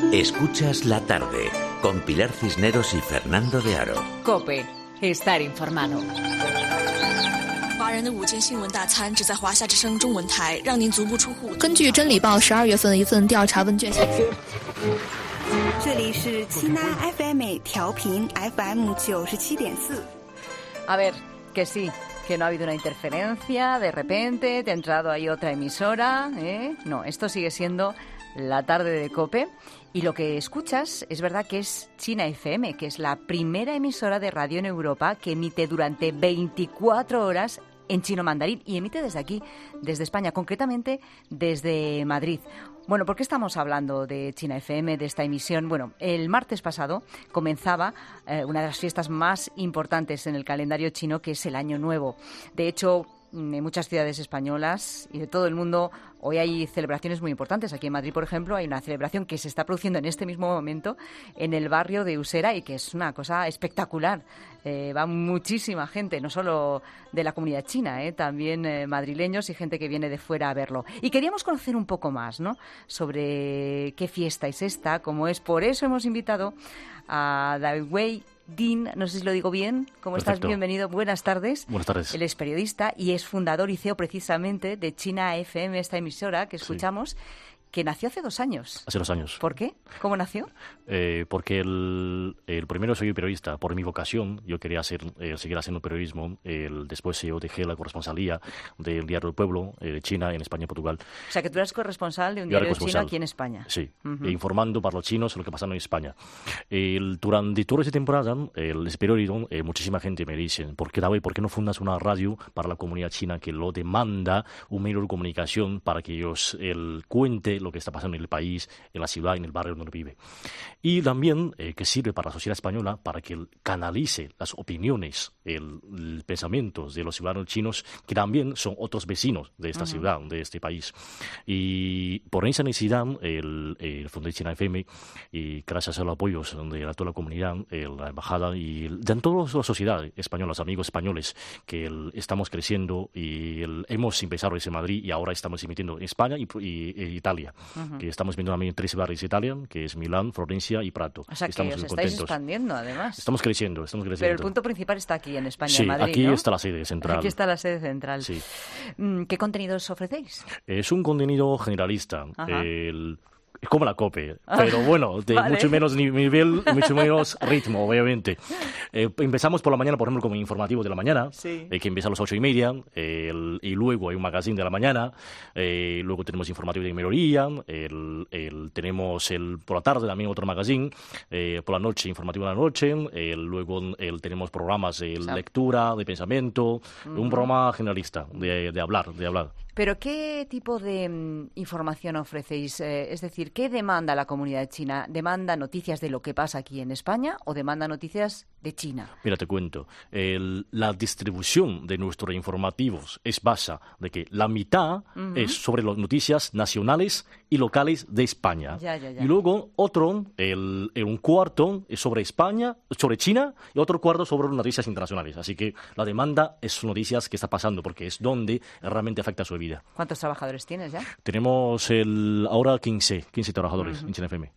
Escuchas La Tarde con Pilar Cisneros y Fernando de Aro. COPE. Estar informado. 根据真理报12月份的一份调查问卷显示， 这里是七南 FM 调频 FM 97.4。 A ver, que sí, que no ha habido una interferencia, de repente te ha entrado ahí otra emisora, ¿eh? No, esto sigue siendo La Tarde de COPE. Y lo que escuchas es verdad que es China FM, que es la primera emisora de radio en Europa que emite durante 24 horas en chino mandarín y emite desde aquí, desde España, concretamente desde Madrid. Bueno, ¿por qué estamos hablando de China FM, de esta emisión? Bueno, el martes pasado comenzaba una de las fiestas más importantes en el calendario chino, que es el Año Nuevo. De hecho, en muchas ciudades españolas y de todo el mundo hoy hay celebraciones muy importantes. Aquí en Madrid, por ejemplo, hay una celebración que se está produciendo en este mismo momento en el barrio de Usera y que es una cosa espectacular. Va muchísima gente, no solo de la comunidad china, también madrileños y gente que viene de fuera a verlo. Y queríamos conocer un poco más, ¿no?, sobre qué fiesta es esta, cómo es. Por eso hemos invitado a Dai-Wei Din, no sé si lo digo bien. ¿Cómo Perfecto. estás? Bienvenido. Buenas tardes. Buenas tardes. Él es periodista y es fundador y CEO precisamente de China FM, esta emisora que escuchamos, que nació hace 2 años. Hace 2 años. ¿Por qué? ¿Cómo nació? Porque el primero soy periodista por mi vocación. Yo quería seguir haciendo periodismo. Después yo dejé la corresponsalía del Diario del Pueblo de China en España y Portugal. O sea, que tú eres corresponsal de un diario chino aquí en España. Sí, informando para los chinos lo que pasa en España. Durante toda esa temporada, el periódico, muchísima gente me dice, ¿por qué no fundas una radio para la comunidad china que lo demanda, un medio de comunicación para que ellos cuente lo que está pasando en el país, en la ciudad, en el barrio donde vive? Y también que sirve para la sociedad española para que canalice las opiniones, el pensamientos de los ciudadanos chinos, que también son otros vecinos de esta ciudad, de este país. Y por esa necesidad, fundé China FM, y gracias a los apoyos de toda la comunidad, la embajada y de toda la sociedad española, los amigos españoles, que estamos creciendo y hemos empezado desde Madrid y ahora estamos emitiendo en España y Italia, que estamos viendo también 3 barrios de Italia, que es Milán, Florencia y Prato. O sea, que estamos os muy estáis contentos. expandiendo, además. Estamos creciendo. Pero el punto principal está aquí, en España, sí, en Madrid, aquí ¿no? está la sede central. Aquí está la sede central. Sí. ¿Qué contenidos ofrecéis? Es un contenido generalista. Es como la COPE, pero bueno, de Vale. mucho menos nivel, mucho menos ritmo, obviamente. Empezamos por la mañana, por ejemplo, con el informativo de la mañana, que empieza a las 8:30, y luego hay un magazine de la mañana, luego tenemos informativo de mediodía, tenemos por la tarde también otro magazine, por la noche informativo de la noche, luego tenemos programas de lectura, de pensamiento, un programa generalista, de hablar. ¿Pero qué tipo de información ofrecéis? Es decir, ¿qué demanda la comunidad china? ¿Demanda noticias de lo que pasa aquí en España o demanda noticias de China? Mira, te cuento. La distribución de nuestros informativos es basa de que la mitad es sobre las noticias nacionales y locales de España. Ya. Y luego otro, un cuarto es sobre España, sobre China, y otro cuarto sobre noticias internacionales. Así que la demanda es noticias que está pasando, porque es donde realmente afecta a su vida. ¿Cuántos trabajadores tienes ya? Tenemos ahora 15 trabajadores en China FM.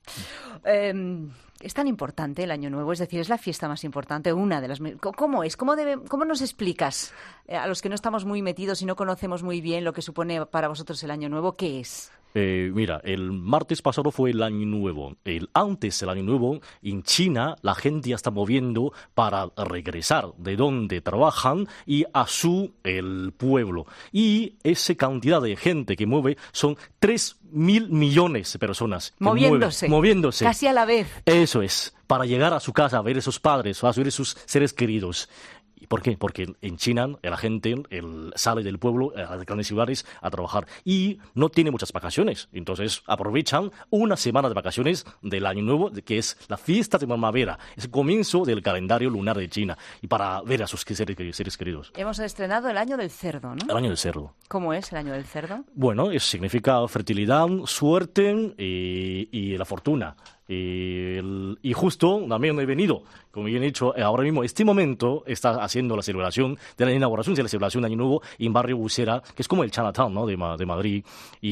Es tan importante el Año Nuevo, es decir, es la fiesta más importante, una de las... ¿Cómo es? ¿Cómo nos explicas a los que no estamos muy metidos y no conocemos muy bien lo que supone para vosotros el Año Nuevo? ¿Qué es? Mira, el martes pasado fue el Año Nuevo. Antes del Año Nuevo, en China, la gente ya está moviendo para regresar de donde trabajan y a el pueblo. Y esa cantidad de gente que mueve son 3.000 millones de personas. Moviéndose. Casi a la vez. Eso es, para llegar a su casa, a ver a sus padres, a ver a sus seres queridos. ¿Por qué? Porque en China la gente sale del pueblo a las grandes ciudades a trabajar y no tiene muchas vacaciones. Entonces aprovechan una semana de vacaciones del Año Nuevo, que es la fiesta de primavera, es el comienzo del calendario lunar de China, y para ver a sus seres queridos. Hemos estrenado el Año del Cerdo, ¿no? El Año del Cerdo. ¿Cómo es el Año del Cerdo? Bueno, significa fertilidad, suerte y la fortuna. Y justo también he venido, como bien he dicho, ahora mismo, este momento está haciendo la celebración de la inauguración de la celebración de Año Nuevo en Barrio Usera, que es como el Chinatown, ¿no?, de Madrid.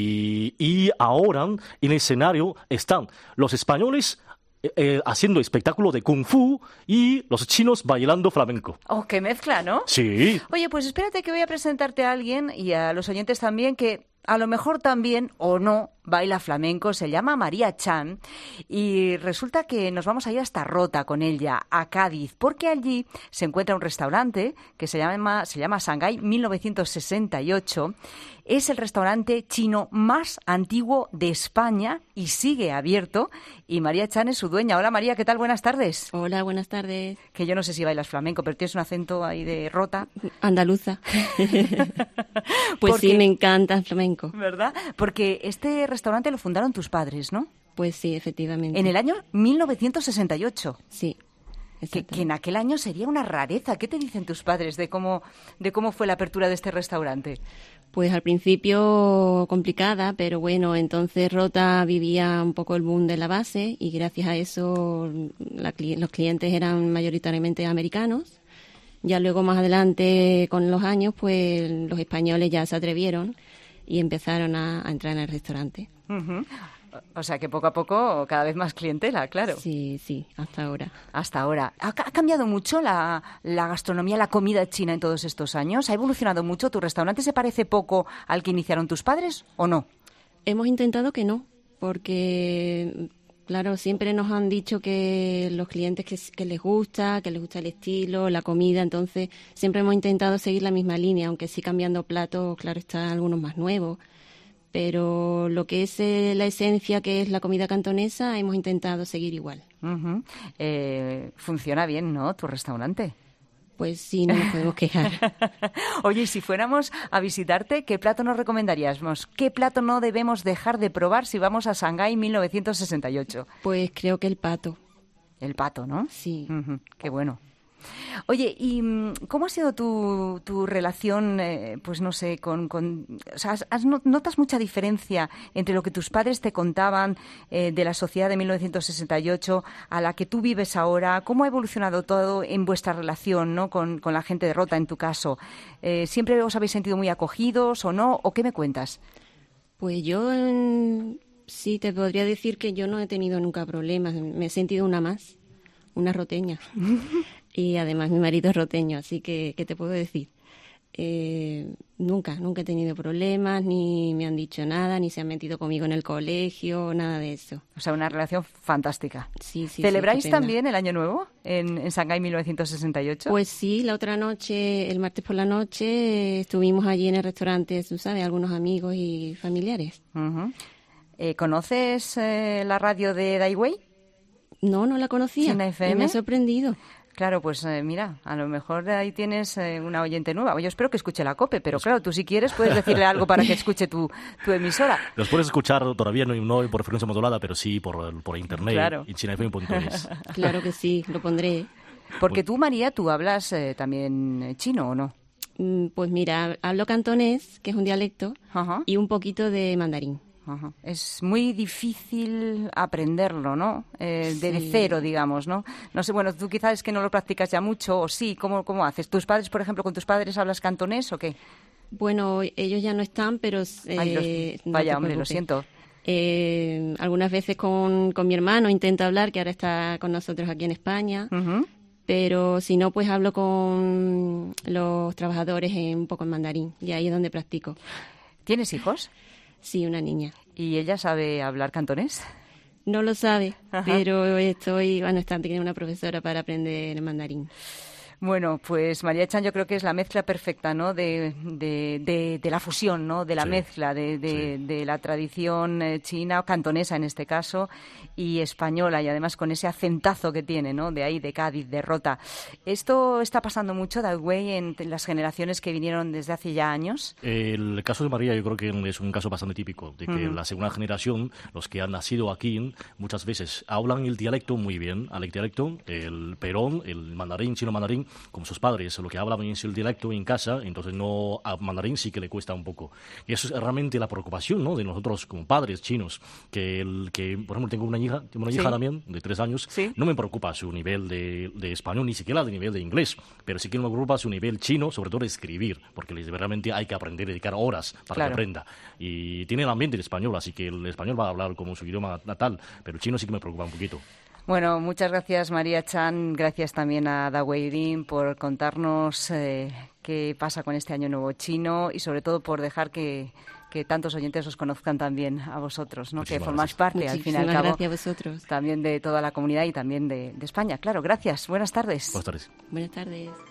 Y ahora en el escenario están los españoles haciendo espectáculo de Kung Fu y los chinos bailando flamenco. Oh, qué mezcla, ¿no? Sí. Oye, pues espérate que voy a presentarte a alguien y a los oyentes también que a lo mejor también o no baila flamenco. Se llama María Chan y resulta que nos vamos a ir hasta Rota con ella, a Cádiz, porque allí se encuentra un restaurante que se llama Shanghái 1968. Es el restaurante chino más antiguo de España y sigue abierto. Y María Chan es su dueña. Hola María, ¿qué tal? Buenas tardes. Hola, buenas tardes. Que yo no sé si bailas flamenco, pero tienes un acento ahí de Rota. Andaluza. Pues sí, me encanta el flamenco. ¿Verdad? Porque este restaurante lo fundaron tus padres, ¿no? Pues sí, efectivamente. En el año 1968. Sí. Que en aquel año sería una rareza. ¿Qué te dicen tus padres de cómo fue la apertura de este restaurante? Pues al principio complicada, pero bueno, entonces Rota vivía un poco el boom de la base y gracias a eso los clientes eran mayoritariamente americanos. Ya luego más adelante con los años, pues los españoles ya se atrevieron y empezaron a entrar en el restaurante. Uh-huh. O sea que poco a poco cada vez más clientela, claro. Sí, hasta ahora. Hasta ahora. ¿Ha cambiado mucho la gastronomía, la comida china en todos estos años? ¿Ha evolucionado mucho? ¿Tu restaurante se parece poco al que iniciaron tus padres o no? Hemos intentado que no, porque claro, siempre nos han dicho que los clientes que les gusta el estilo, la comida, entonces siempre hemos intentado seguir la misma línea, aunque sí cambiando platos, claro, están algunos más nuevos. Pero lo que es la esencia, que es la comida cantonesa, hemos intentado seguir igual. Uh-huh. Funciona bien, ¿no?, tu restaurante. Pues sí, no nos podemos quejar. Oye, y si fuéramos a visitarte, ¿qué plato nos recomendaríamos? ¿Qué plato no debemos dejar de probar si vamos a Shanghái 1968? Pues creo que el pato. El pato, ¿no? Sí. Uh-huh. Qué bueno. Oye, ¿y cómo ha sido tu relación, pues no sé, o sea, ¿notas mucha diferencia entre lo que tus padres te contaban de la sociedad de 1968 a la que tú vives ahora? ¿Cómo ha evolucionado todo en vuestra relación, ¿no?, con la gente de Rota, en tu caso? ¿Siempre os habéis sentido muy acogidos o no? ¿O qué me cuentas? Pues yo sí te podría decir que yo no he tenido nunca problemas. Me he sentido una roteña. Y además mi marido es roteño, así que, ¿qué te puedo decir? Nunca he tenido problemas, ni me han dicho nada, ni se han metido conmigo en el colegio, nada de eso. O sea, una relación fantástica. Sí. ¿Celebráis sí, también el Año Nuevo en Shanghái 1968? Pues sí, la otra noche, el martes por la noche, estuvimos allí en el restaurante, tú sabes, algunos amigos y familiares. Uh-huh. ¿Conoces la radio de Daiwei? No la conocía. China FM. Y me ha sorprendido. Claro, pues mira, a lo mejor ahí tienes una oyente nueva. Yo espero que escuche la COPE, pero claro, tú si quieres puedes decirle algo para que escuche tu emisora. Los puedes escuchar todavía no por frecuencia modulada, pero sí por internet, claro, en chinafm.es. Claro que sí, lo pondré. Porque tú, María, tú hablas también chino, ¿o no? Pues mira, hablo cantonés, que es un dialecto, Ajá. y un poquito de mandarín. Ajá. Es muy difícil aprenderlo, ¿no? De cero, digamos, ¿no? No sé, bueno, tú quizás es que no lo practicas ya mucho, o sí, ¿cómo haces? ¿Tus padres, por ejemplo, con tus padres hablas cantonés o qué? Bueno, ellos ya no están, pero... vaya, hombre, lo siento. Algunas veces con mi hermano intento hablar, que ahora está con nosotros aquí en España, Uh-huh. Pero si no, pues hablo con los trabajadores un poco en mandarín, y ahí es donde practico. ¿Tienes hijos? Sí, una niña. ¿Y ella sabe hablar cantonés? No lo sabe, Ajá. pero está teniendo una profesora para aprender el mandarín. Bueno, pues María Chan yo creo que es la mezcla perfecta, ¿no?, de la fusión, ¿no?, de la mezcla de la tradición china, o cantonesa en este caso, y española, y además con ese acentazo que tiene, ¿no?, de ahí, de Cádiz, de Rota. ¿Esto está pasando mucho, Daiwei, en las generaciones que vinieron desde hace ya años? El caso de María yo creo que es un caso bastante típico, de que la segunda generación, los que han nacido aquí, muchas veces hablan el dialecto muy bien, el dialecto, el perón, el mandarín, chino mandarín, como sus padres, lo que hablan es el dialecto en casa, entonces no a mandarín sí que le cuesta un poco. Y eso es realmente la preocupación, ¿no?, de nosotros como padres chinos, que por ejemplo, tengo una hija también de 3 años, no me preocupa su nivel de español, ni siquiera de nivel de inglés, pero sí que me preocupa su nivel chino, sobre todo de escribir, porque realmente hay que aprender, dedicar horas para que aprenda. Y tiene el ambiente de español, así que el español va a hablar como su idioma natal, pero el chino sí que me preocupa un poquito. Bueno, muchas gracias María Chan, gracias también a Da Weidin por contarnos qué pasa con este Año Nuevo chino y sobre todo por dejar que tantos oyentes os conozcan también a vosotros, ¿no? Que formáis parte, al fin y al cabo, gracias a vosotros. También de toda la comunidad y también de España. Claro, gracias. Buenas tardes. Buenas tardes. Buenas tardes.